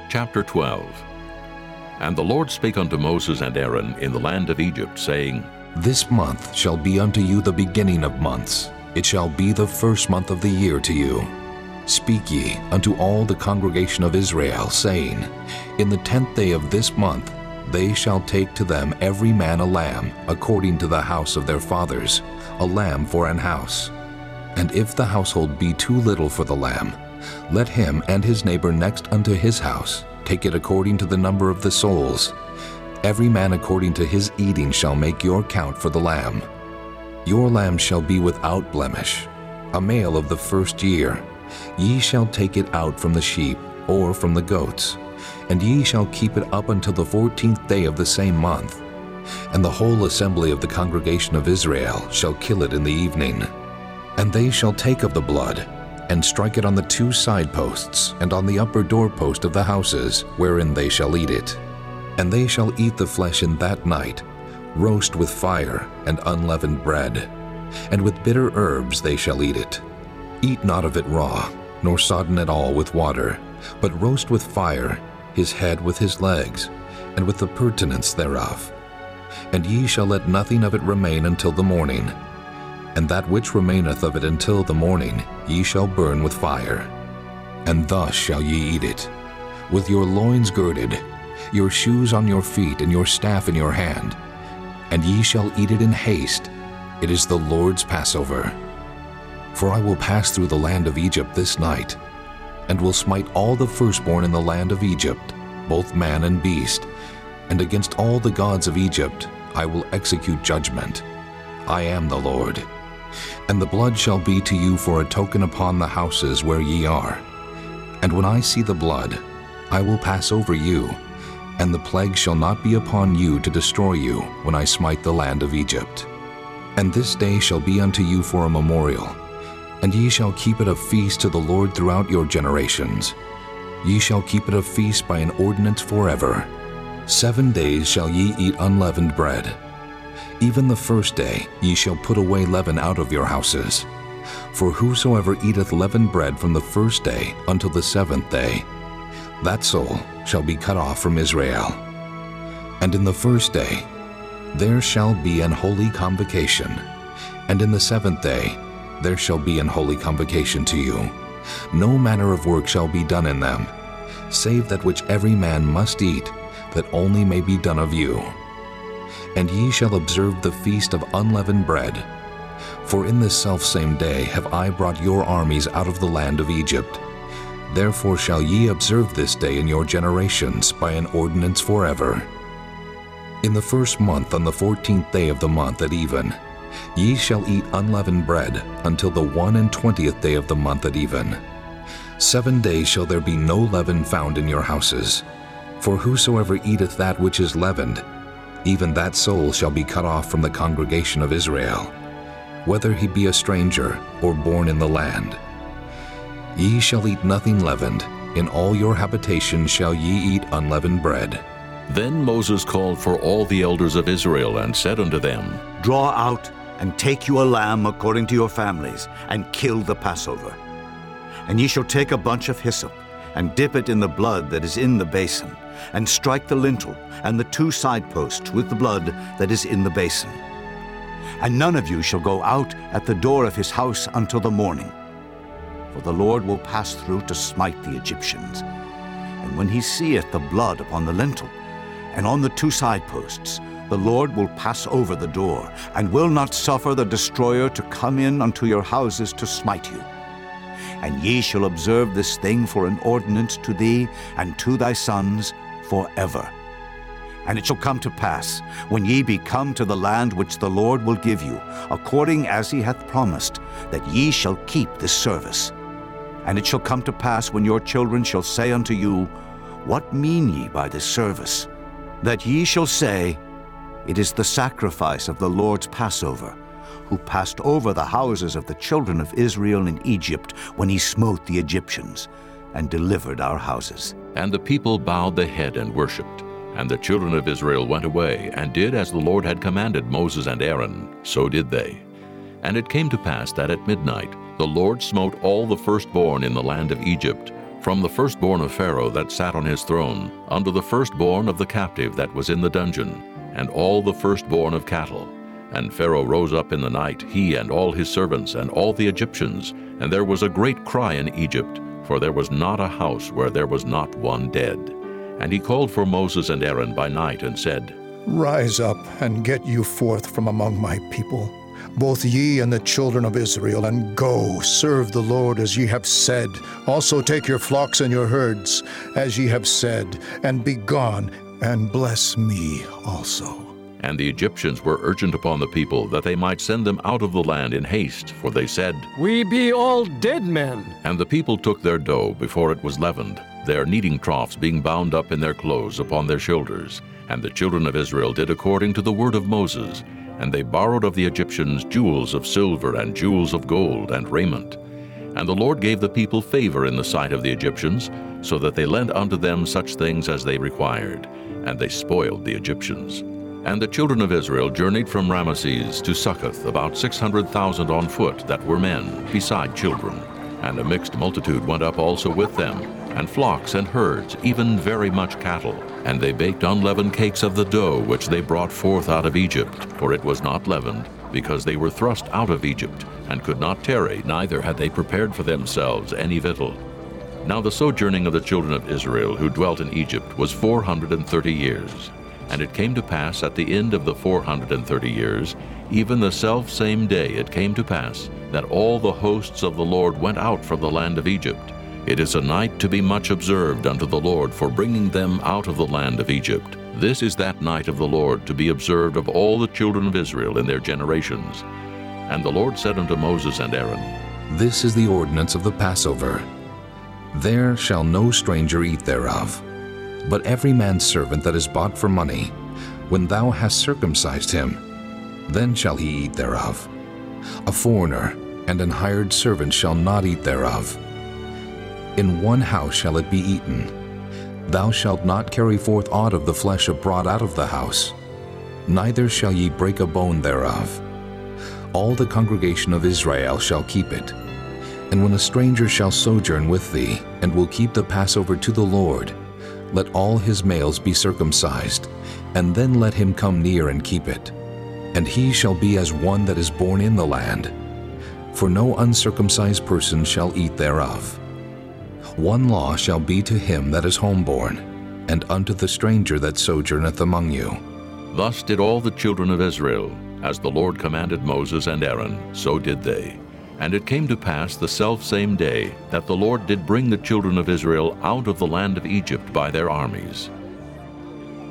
Chapter 12. And the Lord spake unto Moses and Aaron in the land of Egypt, saying, This month shall be unto you the beginning of months. It shall be the first month of the year to you. Speak ye unto all the congregation of Israel, saying, In the 10th day of this month they shall take to them every man a lamb, according to the house of their fathers, a lamb for an house. And if the household be too little for the lamb, let him and his neighbor next unto his house take it according to the number of the souls. Every man according to his eating shall make your count for the lamb. Your lamb shall be without blemish, a male of the first year. Ye shall take it out from the sheep or from the goats, and ye shall keep it up until the 14th day of the same month. And the whole assembly of the congregation of Israel shall kill it in the evening. And they shall take of the blood, and strike it on the 2 side posts, and on the upper doorpost of the houses, wherein they shall eat it. And they shall eat the flesh in that night, roast with fire and unleavened bread, and with bitter herbs they shall eat it. Eat not of it raw, nor sodden at all with water, but roast with fire his head with his legs, and with the purtenance thereof. And ye shall let nothing of it remain until the morning. And that which remaineth of it until the morning ye shall burn with fire. And thus shall ye eat it, with your loins girded, your shoes on your feet, and your staff in your hand. And ye shall eat it in haste. It is the Lord's Passover. For I will pass through the land of Egypt this night, and will smite all the firstborn in the land of Egypt, both man and beast, and against all the gods of Egypt I will execute judgment. I am the Lord. And the blood shall be to you for a token upon the houses where ye are. And when I see the blood, I will pass over you, and the plague shall not be upon you to destroy you when I smite the land of Egypt. And this day shall be unto you for a memorial, and ye shall keep it a feast to the Lord throughout your generations. Ye shall keep it a feast by an ordinance forever. 7 days shall ye eat unleavened bread. Even the first day ye shall put away leaven out of your houses. For whosoever eateth leavened bread from the first day until the 7th day, that soul shall be cut off from Israel. And in the first day there shall be an holy convocation, and in the 7th day there shall be an holy convocation to you. No manner of work shall be done in them, save that which every man must eat, that only may be done of you. And ye shall observe the feast of unleavened bread. For in this selfsame day have I brought your armies out of the land of Egypt. Therefore shall ye observe this day in your generations by an ordinance forever. In the first month, on the 14th day of the month at even, ye shall eat unleavened bread until the 21st day of the month at even. 7 days shall there be no leaven found in your houses. For whosoever eateth that which is leavened, even that soul shall be cut off from the congregation of Israel, whether he be a stranger or born in the land. Ye shall eat nothing leavened. In all your habitations shall ye eat unleavened bread. Then Moses called for all the elders of Israel, and said unto them, Draw out and take you a lamb according to your families, and kill the Passover. And ye shall take a bunch of hyssop, and dip it in the blood that is in the basin, and strike the lintel and the 2 side posts with the blood that is in the basin. And none of you shall go out at the door of his house until the morning. For the Lord will pass through to smite the Egyptians. And when he seeth the blood upon the lintel and on the 2 side posts, the Lord will pass over the door, and will not suffer the destroyer to come in unto your houses to smite you. And ye shall observe this thing for an ordinance to thee and to thy sons forever. And it shall come to pass, when ye be come to the land which the Lord will give you, according as he hath promised, that ye shall keep this service. And it shall come to pass, when your children shall say unto you, What mean ye by this service? That ye shall say, It is the sacrifice of the Lord's Passover, who passed over the houses of the children of Israel in Egypt, when he smote the Egyptians, and delivered our houses. And the people bowed the head and worshipped. And the children of Israel went away, and did as the Lord had commanded Moses and Aaron, so did they. And it came to pass that at midnight the Lord smote all the firstborn in the land of Egypt, from the firstborn of Pharaoh that sat on his throne, unto the firstborn of the captive that was in the dungeon, and all the firstborn of cattle. And Pharaoh rose up in the night, he and all his servants, and all the Egyptians, and there was a great cry in Egypt, for there was not a house where there was not one dead. And he called for Moses and Aaron by night, and said, Rise up, and get you forth from among my people, both ye and the children of Israel, and go, serve the Lord as ye have said. Also take your flocks and your herds, as ye have said, and be gone, and bless me also. And the Egyptians were urgent upon the people, that they might send them out of the land in haste, for they said, We be all dead men. And the people took their dough before it was leavened, their kneading troughs being bound up in their clothes upon their shoulders. And the children of Israel did according to the word of Moses, and they borrowed of the Egyptians jewels of silver and jewels of gold and raiment. And the Lord gave the people favor in the sight of the Egyptians, so that they lent unto them such things as they required, and they spoiled the Egyptians. And the children of Israel journeyed from Ramesses to Succoth, about 600,000 on foot that were men, beside children. And a mixed multitude went up also with them, and flocks and herds, even very much cattle. And they baked unleavened cakes of the dough which they brought forth out of Egypt, for it was not leavened, because they were thrust out of Egypt, and could not tarry, neither had they prepared for themselves any victual. Now the sojourning of the children of Israel who dwelt in Egypt was 430 years. And it came to pass at the end of the 430 years, even the selfsame day it came to pass, that all the hosts of the Lord went out from the land of Egypt. It is a night to be much observed unto the Lord for bringing them out of the land of Egypt. This is that night of the Lord to be observed of all the children of Israel in their generations. And the Lord said unto Moses and Aaron, This is the ordinance of the Passover. There shall no stranger eat thereof, but every man's servant that is bought for money, when thou hast circumcised him, then shall he eat thereof. A foreigner and an hired servant shall not eat thereof. In one house shall it be eaten. Thou shalt not carry forth aught of the flesh abroad out of the house, neither shall ye break a bone thereof. All the congregation of Israel shall keep it. And when a stranger shall sojourn with thee, and will keep the Passover to the Lord, let all his males be circumcised, and then let him come near and keep it. And he shall be as one that is born in the land, for no uncircumcised person shall eat thereof. One law shall be to him that is homeborn, and unto the stranger that sojourneth among you. Thus did all the children of Israel, as the Lord commanded Moses and Aaron, so did they. And it came to pass the selfsame day that the Lord did bring the children of Israel out of the land of Egypt by their armies.